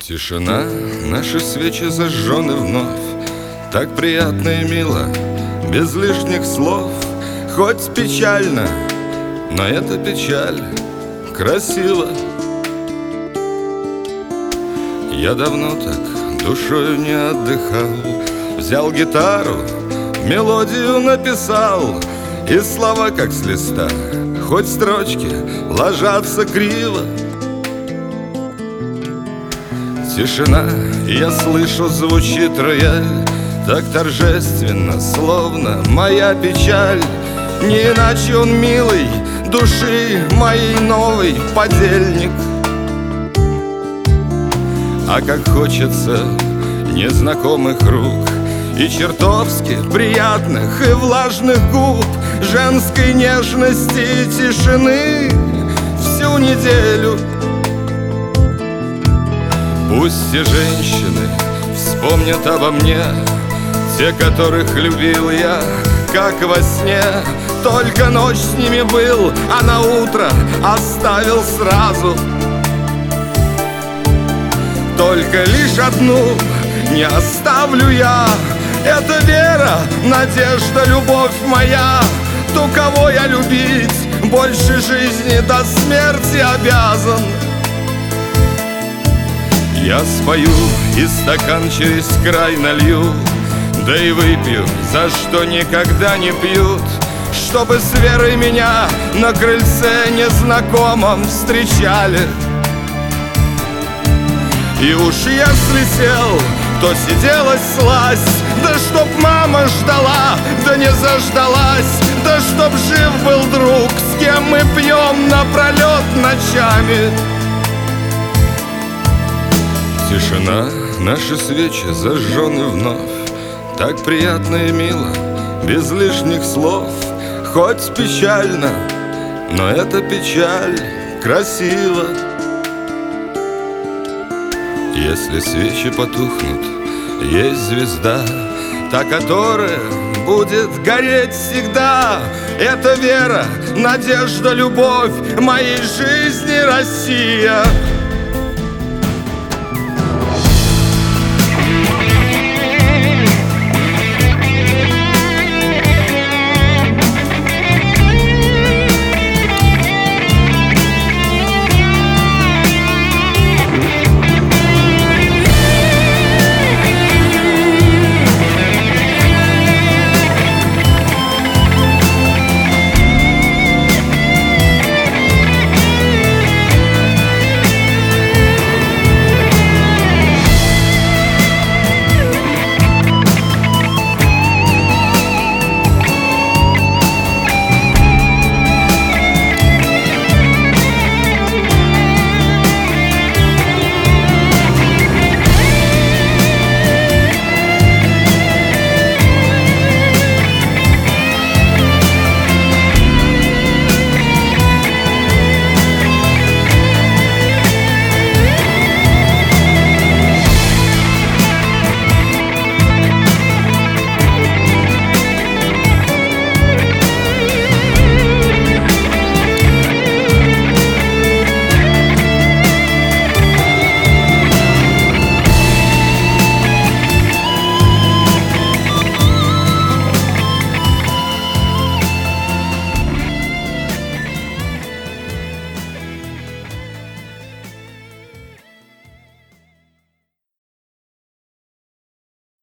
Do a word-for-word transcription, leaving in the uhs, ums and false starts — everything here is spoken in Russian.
Тишина, наши свечи зажжены вновь. Так приятно и мило, без лишних слов. Хоть печально, но эта печаль красиво. Я давно так душою не отдыхал. Взял гитару, мелодию написал, и слова как с листа, хоть строчки ложатся криво. Тишина, я слышу, звучит рояль, так торжественно, словно моя печаль. Не иначе он милый, души моей новый подельник. А как хочется незнакомых рук и чертовски приятных и влажных губ, женской нежности и тишины всю неделю. Пусть все женщины вспомнят обо мне, те, которых любил я, как во сне. Только ночь с ними был, а на утро оставил сразу. Только лишь одну не оставлю я. Это вера, надежда, любовь моя, ту, кого я любить больше жизни до смерти обязан. Я спою и стакан через край налью, да и выпью, за что никогда не пьют, чтобы с верой меня на крыльце незнакомом встречали. И уж если сел, то сиделась сласть, да чтоб мама ждала, да не заждалась, да чтоб жив был друг, с кем мы пьем напролет ночами. Тишина, наши свечи зажжены вновь. Так приятно и мило, без лишних слов. Хоть печально, но эта печаль красива. Если свечи потухнут, есть звезда, та, которая будет гореть всегда. Это вера, надежда, любовь моей жизни, Россия.